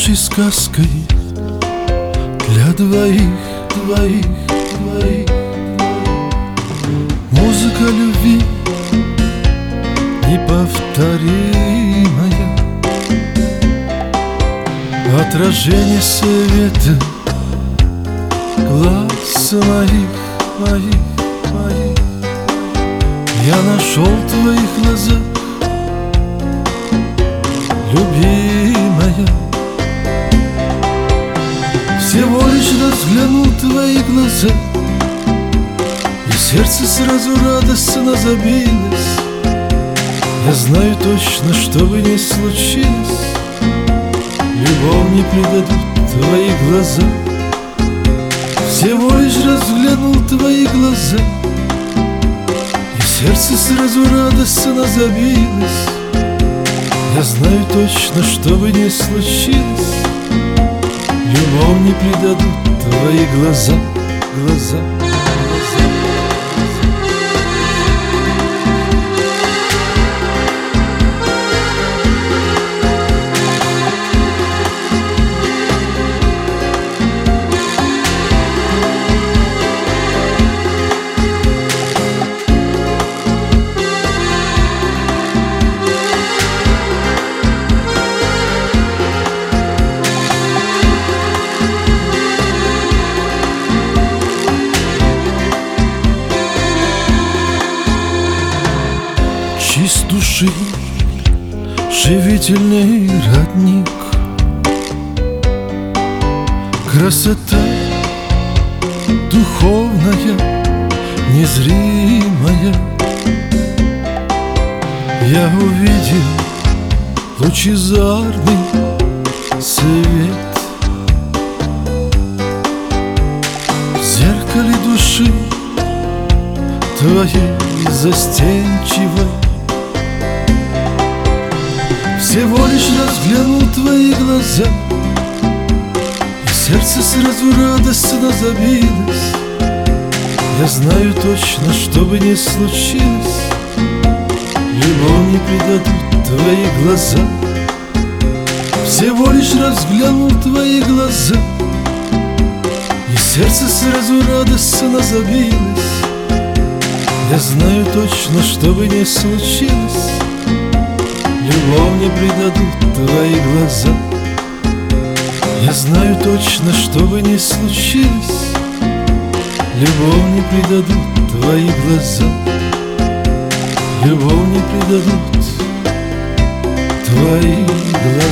ночи сказкой для двоих, двоих, двоих. Музыка любви неповторимая, отражение света глаз моих, моих, моих. Я нашел в твоих глазах, любимая. Всего лишь разглянул твои глаза, и сердце сразу радостно забилось. Я знаю точно, что бы ни случилось, любовь не предадут твои глаза. Всего лишь разглянул твои глаза, и сердце сразу радостно забилось. Я знаю точно, что бы ни случилось, любовь не предадут твои глаза, глаза. Чист души, живительный родник, красота духовная, незримая. Я увидел лучезарный свет в зеркале души твоей застенчивой. Всего лишь разглянул твои глаза, и сердце сразу радостно забилось. Я знаю точно, что бы ни случилось, любовь не предадут твои глаза. Всего лишь разглянул твои глаза, и сердце сразу радостно забилось. Я знаю точно, что бы ни случилось, любовь не предадут твои глаза. Я знаю точно, что бы ни случилось, любовь не предадут твои глаза. Любовь не предадут твои глаза.